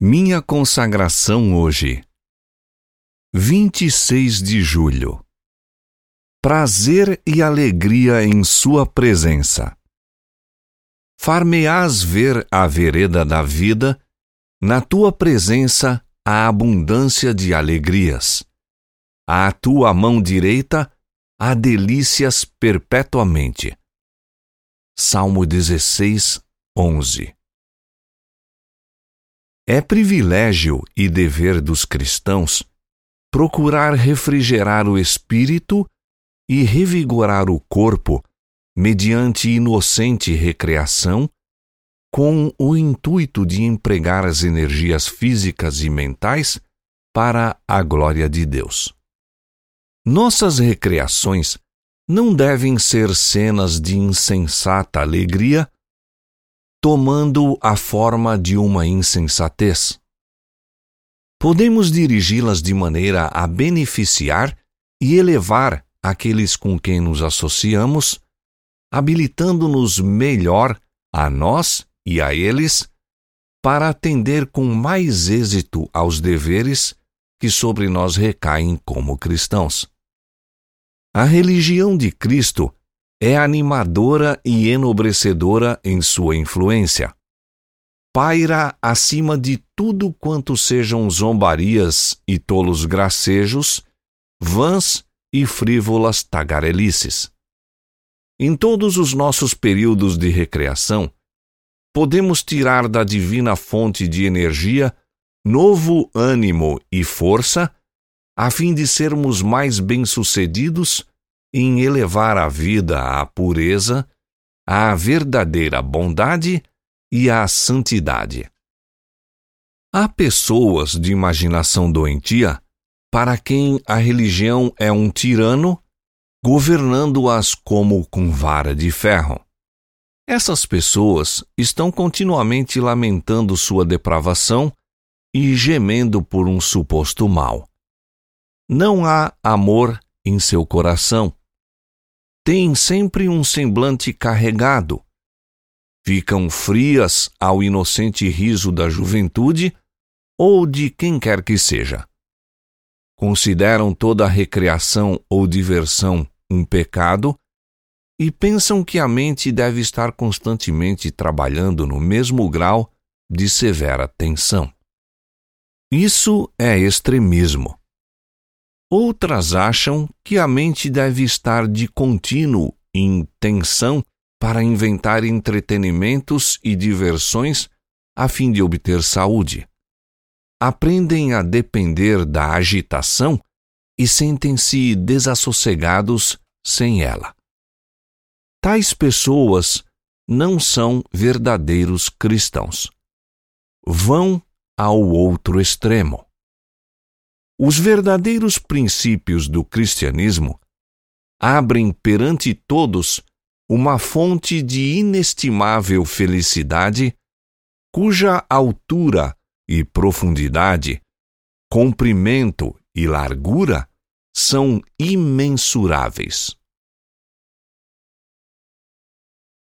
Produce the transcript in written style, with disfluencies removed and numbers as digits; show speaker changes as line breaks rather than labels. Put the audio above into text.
Minha consagração hoje. 26 de julho. Prazer e alegria em sua presença. Far-me-ás ver a vereda da vida, na tua presença a abundância de alegrias. À tua mão direita há delícias perpetuamente. Salmo 16, 11. É privilégio e dever dos cristãos procurar refrigerar o espírito e revigorar o corpo mediante inocente recreação, com o intuito de empregar as energias físicas e mentais para a glória de Deus. Nossas recreações não devem ser cenas de insensata alegria, tomando a forma de uma insensatez. Podemos dirigi-las de maneira a beneficiar e elevar aqueles com quem nos associamos, habilitando-nos melhor a nós e a eles para atender com mais êxito aos deveres que sobre nós recaem como cristãos. A religião de Cristo é animadora e enobrecedora em sua influência. Paira acima de tudo quanto sejam zombarias e tolos gracejos, vãs e frívolas tagarelices. Em todos os nossos períodos de recreação, podemos tirar da divina fonte de energia novo ânimo e força, a fim de sermos mais bem-sucedidos em elevar a vida à pureza, à verdadeira bondade e à santidade. Há pessoas de imaginação doentia para quem a religião é um tirano, governando-as como com vara de ferro. Essas pessoas estão continuamente lamentando sua depravação e gemendo por um suposto mal. Não há amor em seu coração. Têm sempre um semblante carregado. Ficam frias ao inocente riso da juventude ou de quem quer que seja. Consideram toda recreação ou diversão um pecado e pensam que a mente deve estar constantemente trabalhando no mesmo grau de severa tensão. Isso é extremismo. Outras acham que a mente deve estar de contínuo em tensão para inventar entretenimentos e diversões a fim de obter saúde. Aprendem a depender da agitação e sentem-se desassossegados sem ela. Tais pessoas não são verdadeiros cristãos. Vão ao outro extremo. Os verdadeiros princípios do cristianismo abrem perante todos uma fonte de inestimável felicidade, cuja altura e profundidade, comprimento e largura são imensuráveis.